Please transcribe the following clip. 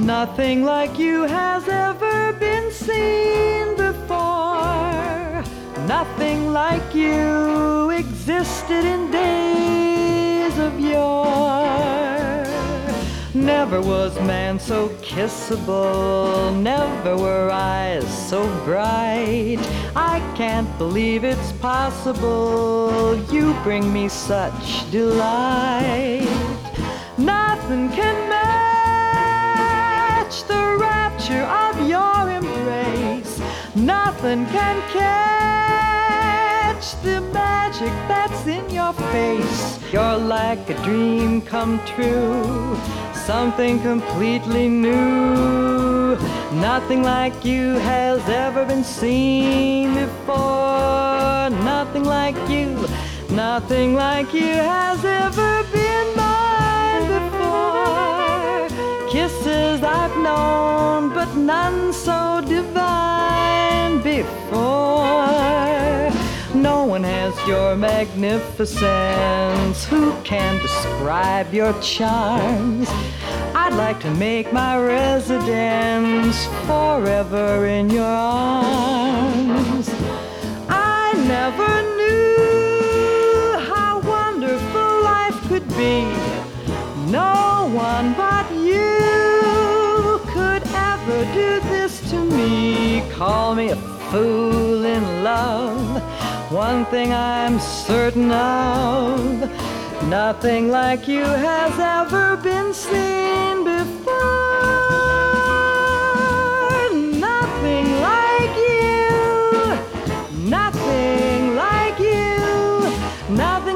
Nothing like you has ever been seen before. Nothing like you existed in days of yore. Never was man so kissable, never were eyes so bright. I can't believe it's possible, you bring me such delight. Nothing can match the rapture of your embrace. Nothing can catch the magic that's in your face. You're like a dream come true, something completely new. Nothing like you has ever been seen before. Nothing like you, nothing like you has ever been mine before. Kisses I've known, but none so divine before. No one has your magnificence. Who can describe your charms? I'd like to make my residence forever in your arms. I never knew how wonderful life could be. No one but you could ever do this to me. Call me a fool in love. One thing I'm certain of, nothing like you has ever been seen before. Nothing like you, nothing like you, nothing